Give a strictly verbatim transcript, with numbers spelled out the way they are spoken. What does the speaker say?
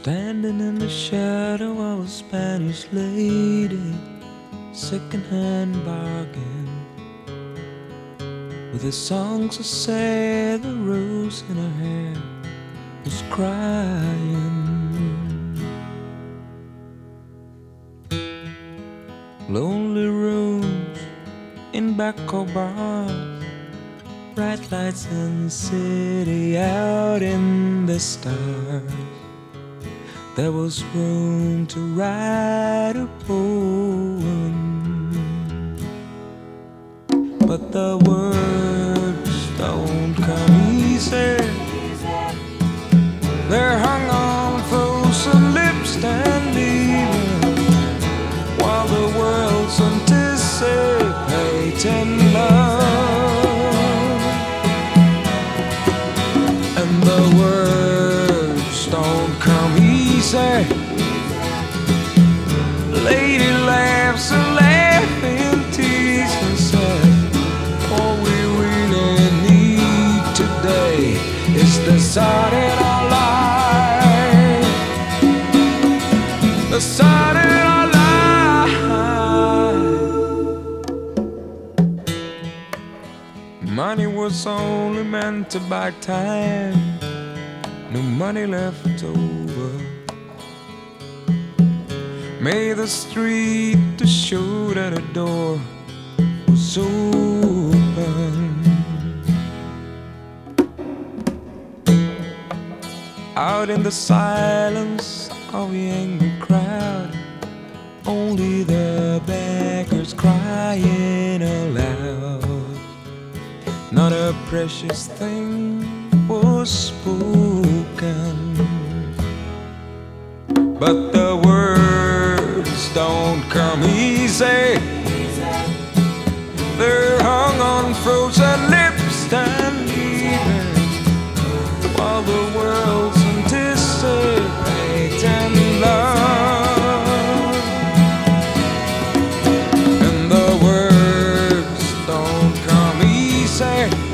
Standing in the shadow of a Spanish lady, second-hand bargain, with the songs that say the rose in her hair was crying. Lonely rooms in backcourt bars, bright lights in the city, out in the stars. There was room to write a poem, but the words don't come easy. They're hung on frozen lips and leaving, while the world's anticipating love, and the words don't come easy. Lady laughs a laughing tease and says, all we really need today is the sun in our life, the sun in our life. Money was only meant to buy time, no money left over. May the street to show that a door was open. Out in the silence of the angry crowd, only the beggars crying aloud. Not a precious thing was spoken, but the words don't come easy. They're hung on frozen lips and leaving, while the world's anticipating love, and the words don't come easy.